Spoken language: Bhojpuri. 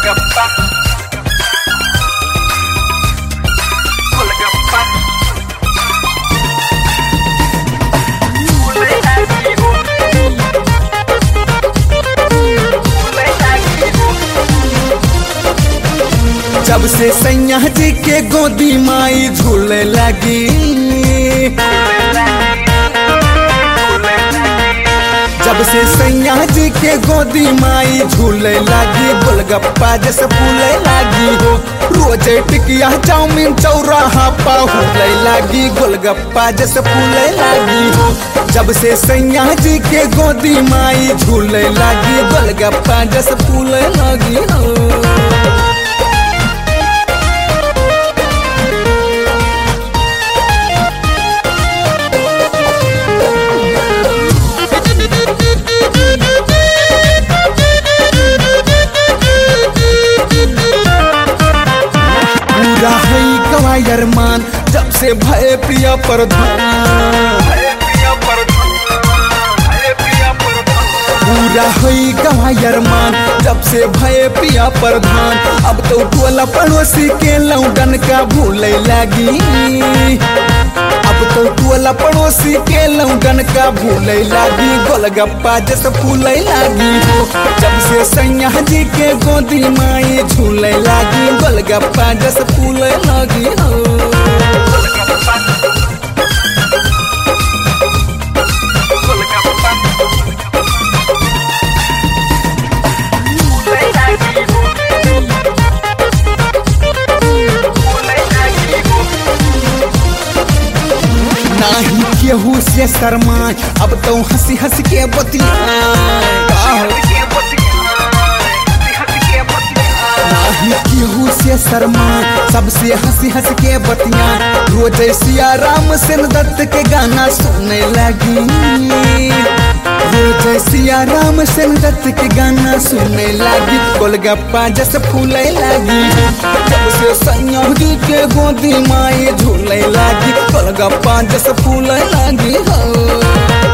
Golgappa, Golgappa, Mulai lagi ho, mulai lagi ho. जब से सैया जी के गोदी माई झूले लगी, जब से सैया जी के गोदी माई झूले लगी, गोलगप्पा जैसे फूले लगी हो। रोज टिकिया चाउमीन चौराहा पाहुले लगी, गोलगप्पा जैसे फूले लगी हो। जब से सैया जी के गोदी माई झूले लगी, गोलगप्पा जैसे फूले लगी हो। पूरा है गवाई अरमान जब से भय प्रिया प्रधान, पूरा है गवाई अरमान जब से भय प्रिया प्रधान। अब तो टोला पड़ोसी के लौंडन का भूले लगी, अब तो टोला पड़ोसी के लौंडन का भूले लगी, गोलगप्पा जैसे फूले लगी हो। जब से सैया जी के गोदी माई झूले लगी, गोलगप्पा जैसे फूले लगी हो। नाही केहू से शर्माए, अब तो हंसी हंसी के बतियाए, नाही केहू से शर्माए, सबसे हंसी हंसी के बतियाए। रोज सिया राम सेन दत्त के गाना सुनने लगी, रोज सिया राम सेन दत्त के गाना सुनने लगी, गोलगप्पा जैसे फूले लगी। जब से सैया जी के गोदी माई झूले लगी, गोलगप्पा जैसे फूले लगी हो।